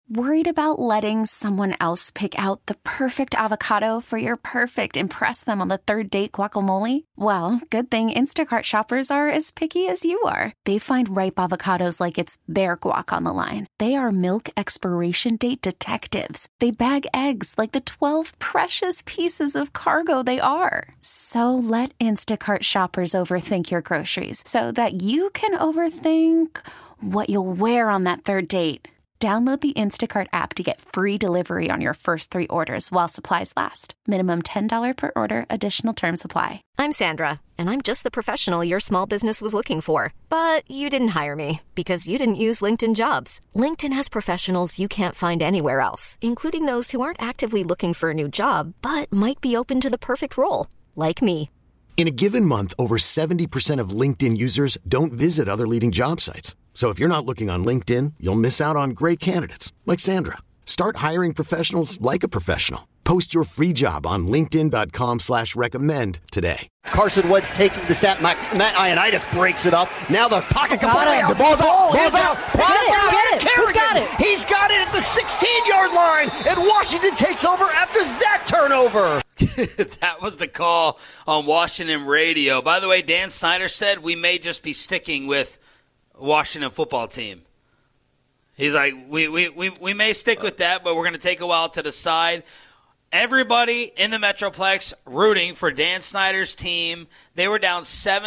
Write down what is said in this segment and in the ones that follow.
Worried about letting someone else pick out the perfect avocado for your perfect impress them on the third date guacamole? Well, good thing Instacart shoppers are as picky as you are. They find ripe avocados like it's their guac on the line. They are milk expiration date detectives. They bag eggs like the 12 precious pieces of cargo they are. So let Instacart shoppers overthink your groceries so that you can overthink what you'll wear on that third date. Download the Instacart app to get free delivery on your first 3 orders while supplies last. Minimum $10 per order. Additional terms apply. I'm Sandra, and I'm just the professional your small business was looking for. But you didn't hire me because you didn't use LinkedIn Jobs. LinkedIn has professionals you can't find anywhere else, including those who aren't actively looking for a new job, but might be open to the perfect role, like me. In a given month, over 70% of LinkedIn users don't visit other leading job sites. So if you're not looking on LinkedIn, you'll miss out on great candidates like Sandra. Start hiring professionals like a professional. Post your free job on linkedin.com/recommend today. Carson Wentz taking the snap. Matt Ioannidis breaks it up. Now the pocket completely out. The ball's out. Ball's out. Get it. Who's got it? He's got it at the 16-yard line. And Washington takes over after that turnover. That was the call on Washington radio. By the way, Dan Snyder said we may just be sticking with Washington football team. He's like, we may stick with that, but we're going to take a while to decide. Everybody in the Metroplex rooting for Dan Snyder's team. They were down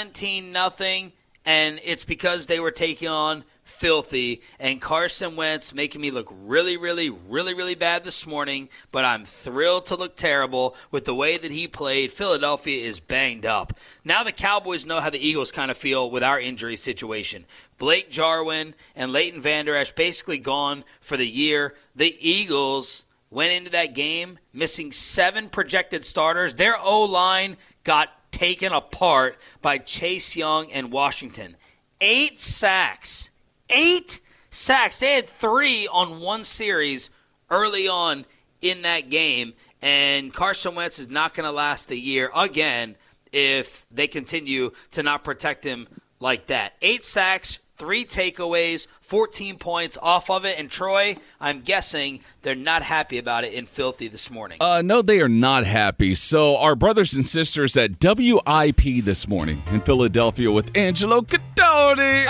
17-0, and it's because they were taking on Filthy, and Carson Wentz making me look really, really, really, really bad this morning, but I'm thrilled to look terrible with the way that he played. Philadelphia is banged up. Now the Cowboys know how the Eagles kind of feel with our injury situation. Blake Jarwin and Leighton Vander Esch basically gone for the year. The Eagles went into that game missing 7 projected starters. Their O-line got taken apart by Chase Young and Washington. 8 sacks. 8 sacks. They had 3 on one series early on in that game, and Carson Wentz is not going to last the year again if they continue to not protect him like that. 8 sacks, 3 takeaways, 14 points off of it. And Troy, I'm guessing they're not happy about it in Filthy this morning. No, they are not happy. So our brothers and sisters at WIP this morning in Philadelphia with Angelo Cadoni.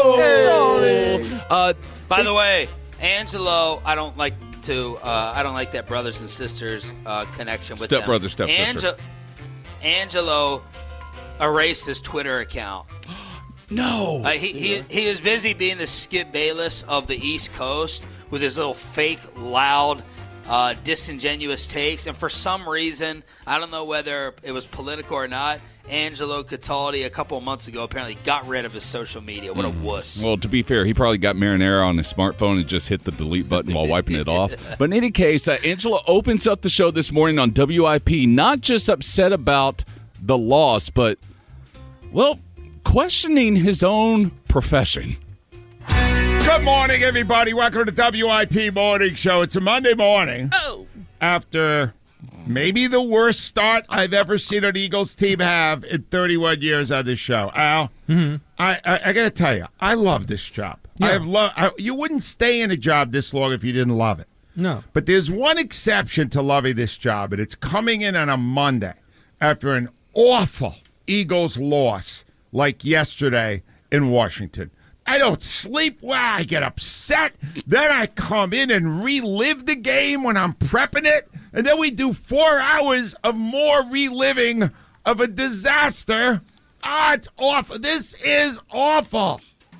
By the way, Angelo, I don't like that brothers and sisters connection with Step brother, step sister. Angelo erased his Twitter account. No. He is busy being the Skip Bayless of the East Coast with his little fake, loud, disingenuous takes. And for some reason, I don't know whether it was political or not, Angelo Cataldi a couple of months ago apparently got rid of his social media. What a wuss. Well, to be fair, he probably got marinara on his smartphone and just hit the delete button while wiping it off. But in any case, Angelo opens up the show this morning on WIP, not just upset about the loss, but, well, questioning his own profession. Good morning, everybody. Welcome to the WIP Morning Show. It's a Monday morning. After maybe the worst start I've ever seen an Eagles team have in 31 years on this show. Al, I got to tell you, I love this job. Yeah. You wouldn't stay in a job this long if you didn't love it. No. But there's one exception to loving this job, and it's coming in on a Monday after an awful Eagles loss like yesterday in Washington. I don't sleep well. I get upset. Then I come in and relive the game when I'm prepping it. And then we do 4 hours of more reliving of a disaster. It's awful. This is awful.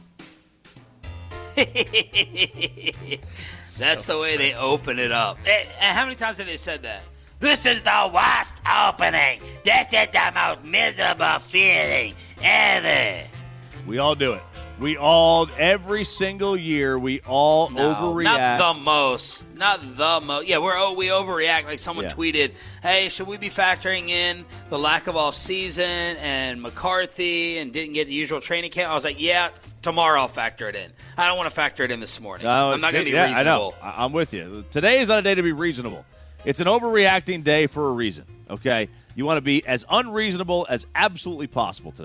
That's the way they open it up. And how many times have they said that? This is the worst opening. This is the most miserable feeling ever. We all do it. Every single year, we all overreact. Not the most. Yeah, we overreact. Like someone tweeted, hey, should we be factoring in the lack of off-season and McCarthy and didn't get the usual training camp? I was like, yeah, tomorrow I'll factor it in. I don't want to factor it in this morning. I'm not going to be reasonable. I know. I'm with you. Today is not a day to be reasonable. It's an overreacting day for a reason, okay? You want to be as unreasonable as absolutely possible today.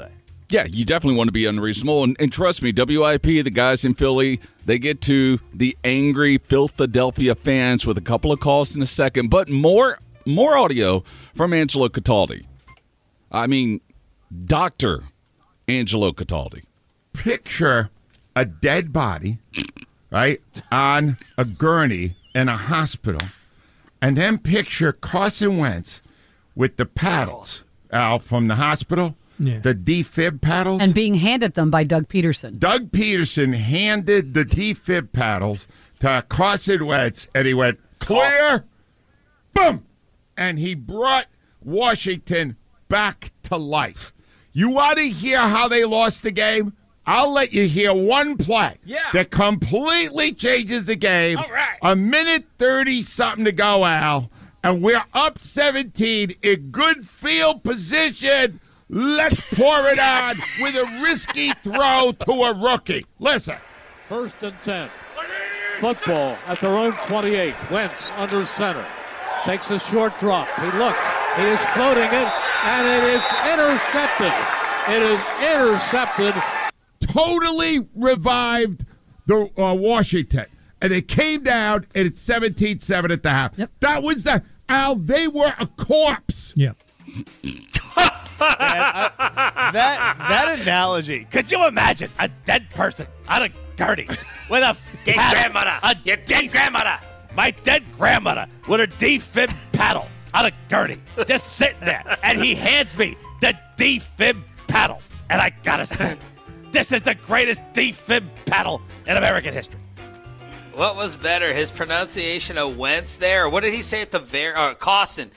Yeah, you definitely want to be unreasonable. And trust me, WIP, the guys in Philly, they get to the angry Philadelphia fans with a couple of calls in a second. But more audio from Angelo Cataldi. I mean, Dr. Angelo Cataldi. Picture a dead body, right, on a gurney in a hospital, and then picture Carson Wentz with the paddles out from the hospital. Yeah. The defib paddles. And being handed them by Doug Peterson. Doug Peterson handed the defib paddles to Carson Wentz, and he went, clear, boom, and he brought Washington back to life. You want to hear how they lost the game? I'll let you hear one play that completely changes the game. All right. A minute 30-something to go, Al, and we're up 17 in good field position. Let's pour it on with a risky throw to a rookie. Listen. 1st and 10. Football at their own 28. Wentz under center. Takes a short drop. He looks. He is floating it, and it is intercepted. It is intercepted. Totally revived the Washington. And it came down, and it's 17-7 at the half. Yep. That was Al, they were a corpse. Yeah. That analogy. Could you imagine a dead person on a gurney with a dead grandmother? Your dead grandmother. My dead grandmother with a defib paddle on a gurney, just sitting there, and he hands me the defib paddle, and I gotta say, this is the greatest defib paddle in American history. What was better, his pronunciation of Wentz there? Or what did he say at the very Carson.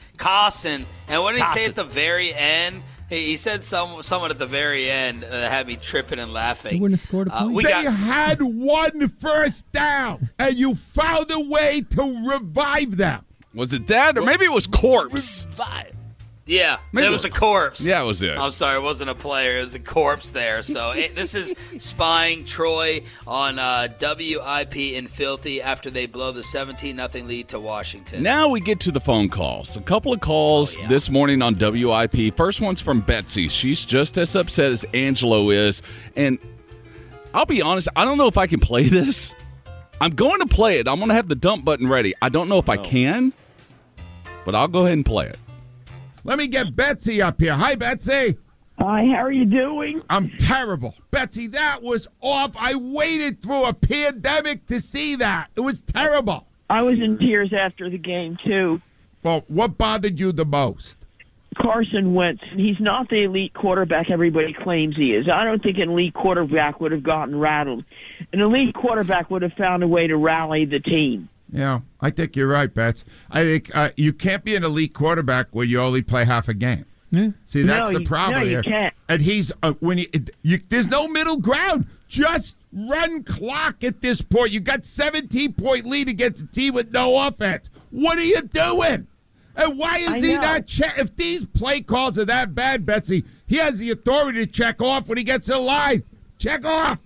And what did he say at the very end? He said someone at the very end had me tripping and laughing. He wouldn't have scored a point. They had one first down, and you found a way to revive them. Was it that, or maybe it was corpse? Yeah, maybe it was a corpse. Yeah, it was it. I'm sorry, it wasn't a player. It was a corpse there. So this is Spying Troy on WIP in Filthy after they blow the 17-0 lead to Washington. Now we get to the phone calls. A couple of calls this morning on WIP. First one's from Betsy. She's just as upset as Angelo is. And I'll be honest, I don't know if I can play this. I'm going to play it. I'm going to have the dump button ready. I don't know if I can, but I'll go ahead and play it. Let me get Betsy up here. Hi, Betsy. Hi, how are you doing? I'm terrible. Betsy, that was off. I waited through a pandemic to see that. It was terrible. I was in tears after the game, too. Well, what bothered you the most? Carson Wentz. He's not the elite quarterback everybody claims he is. I don't think an elite quarterback would have gotten rattled. An elite quarterback would have found a way to rally the team. Yeah, I think you're right, Bets. I think you can't be an elite quarterback where you only play half a game. Yeah. See, that's the problem here. You can't. And he's there's no middle ground. Just run clock at this point. You got 17-point lead against a team with no offense. What are you doing? And why is he not check? If these play calls are that bad, Betsy, he has the authority to check off when he gets in line. Check off.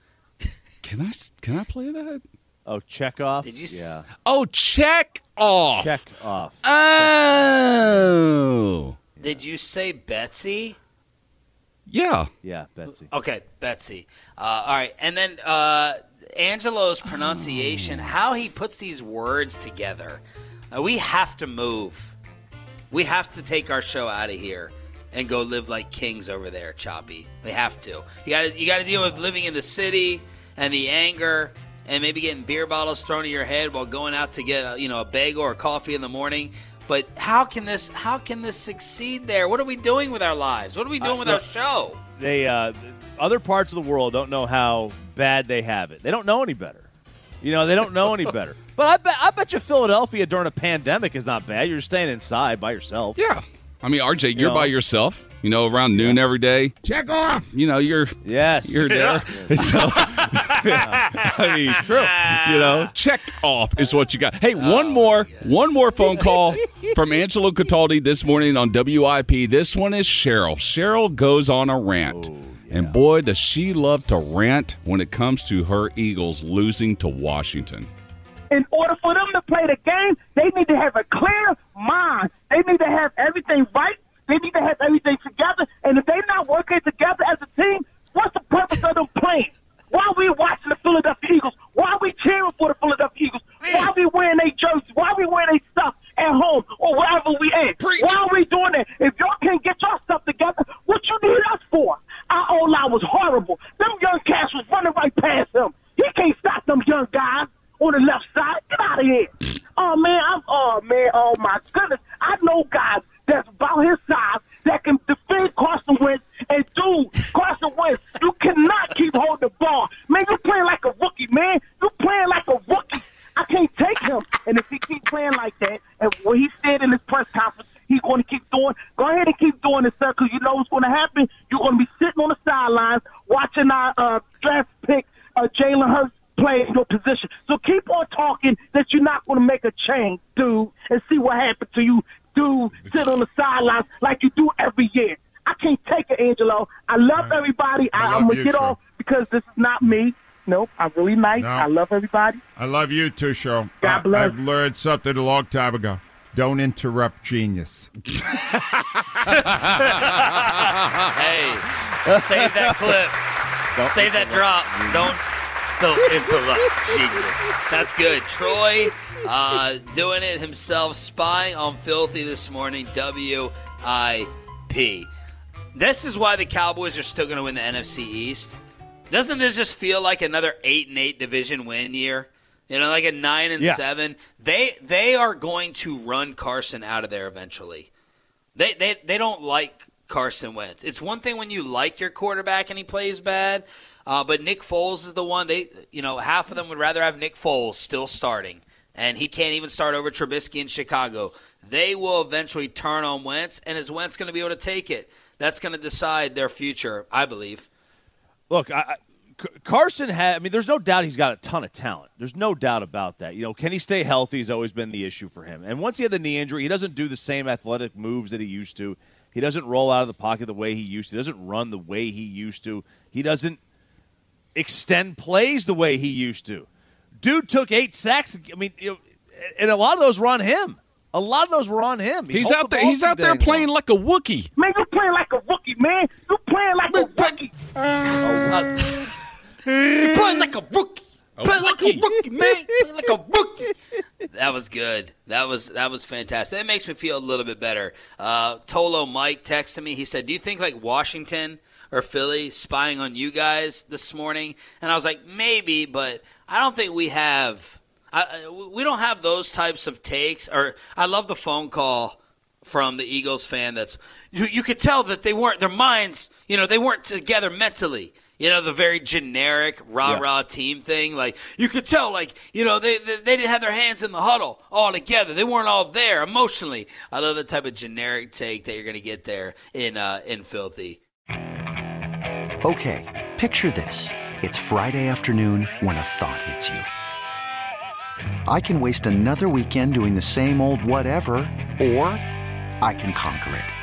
Can I play that? Oh, check off? Did you? Yeah. Oh, check off. Check off. Oh. Did you say Betsy? Yeah. Yeah, Betsy. Okay, Betsy. All right. And then Angelo's pronunciation, how he puts these words together. We have to move. We have to take our show out of here and go live like kings over there, Choppy. We have to. You got to deal with living in the city and the anger and maybe getting beer bottles thrown at your head while going out to get a bagel or coffee in the morning. But how can this succeed there? What are we doing with our lives? What are we doing with our show? They other parts of the world don't know how bad they have it. They don't know any better. They don't know any better. But I bet you Philadelphia during a pandemic is not bad. You're staying inside by yourself. Yeah. I mean, RJ, you're by yourself. Around noon every day. Check off. You're there. So, I mean, true. Check off is what you got. Hey, one more phone call from Angelo Cataldi this morning on WIP. This one is Cheryl. Cheryl goes on a rant. And boy, does she love to rant when it comes to her Eagles losing to Washington. In order for them to play the game, they need to have a clear mind. They need to have everything right. They need to have everything together. And if they're not working together as a team, what's the purpose of them playing? Why are we watching the Philadelphia Eagles? Why are we cheering for the Philadelphia Eagles? Why are we wearing their jerseys? Why are we wearing their stuff at home or wherever we at? Why are we doing that? If y'all can't get your stuff together, what you need us for? Our O-line was horrible. Them young cats was running right past him. He can't stop them young guys on the left side. Get out of here. Oh, my goodness. I know guys that's about his size that can defend Carson Wentz and do Carson Wentz. You cannot keep holding the ball. Man, you're playing like a rookie, man. You're playing like a rookie. I can't take him. And if he keeps playing like that, and what he said in his press conference, he's going to keep doing, go ahead and keep doing it, sir, because you know what's going to happen. You're going to be sitting on the sidelines watching our draft pick, Jalen Hurts, play in your position. So keep on talking that you're not going to make a change, dude, and see what happens to you. Dude, sit on the sidelines like you do every year. I can't take it, Angelo. I love everybody. I'm going to get off because this is not me. Nope, I'm really nice. No. I love everybody. I love you too, Cheryl. God bless. I've learned something a long time ago. Don't interrupt genius. Hey, save that clip. Save that drop. Don't interrupt genius. That's good. Troy doing it himself, spying on Filthy this morning. WIP. This is why the Cowboys are still going to win the NFC East. Doesn't this just feel like another 8-8 division win year? You know, like a 9-7. They are going to run Carson out of there eventually. They don't like Carson Wentz. It's one thing when you like your quarterback and he plays bad, but Nick Foles is the one. Half of them would rather have Nick Foles still starting, and he can't even start over Trubisky in Chicago. They will eventually turn on Wentz, and is Wentz going to be able to take it? That's going to decide their future, I believe. Look, Carson there's no doubt he's got a ton of talent. There's no doubt about that. Can he stay healthy has always been the issue for him. And once he had the knee injury, he doesn't do the same athletic moves that he used to. He doesn't roll out of the pocket the way he used to. He doesn't run the way he used to. He doesn't extend plays the way he used to. Dude took 8 sacks. And a lot of those were on him. He's out there playing like a Wookiee. Man, you're playing like a rookie, man. You're playing like a rookie. You're playing like a rookie. Playing like a rookie, man. Playing like a rookie. That was good. That was fantastic. That makes me feel a little bit better. Tolo Mike texted me. He said, do you think like Washington or Philly spying on you guys this morning? And I was like, maybe, but I don't think we have – we don't have those types of takes. Or I love the phone call from the Eagles fan that's you could tell that they weren't – their minds, they weren't together mentally. The very generic rah-rah team thing. Like, you could tell, like, they didn't have their hands in the huddle all together. They weren't all there emotionally. I love the type of generic take that you're going to get there in Filthy. Okay, picture this. It's Friday afternoon when a thought hits you. I can waste another weekend doing the same old whatever, or I can conquer it.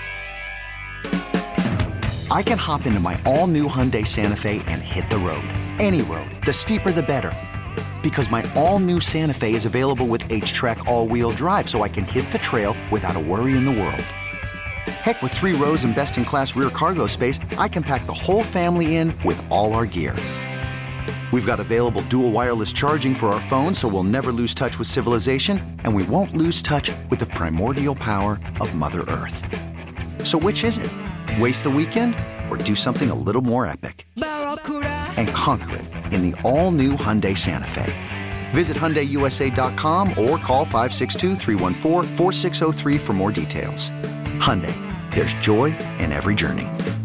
I can hop into my all-new Hyundai Santa Fe and hit the road. Any road. The steeper, the better. Because my all-new Santa Fe is available with H-Track all-wheel drive, so I can hit the trail without a worry in the world. Heck, with 3 rows and best-in-class rear cargo space, I can pack the whole family in with all our gear. We've got available dual wireless charging for our phones, so we'll never lose touch with civilization, and we won't lose touch with the primordial power of Mother Earth. So which is it? Waste the weekend or do something a little more epic? And conquer it in the all-new Hyundai Santa Fe. Visit HyundaiUSA.com or call 562-314-4603 for more details. Hyundai, there's joy in every journey.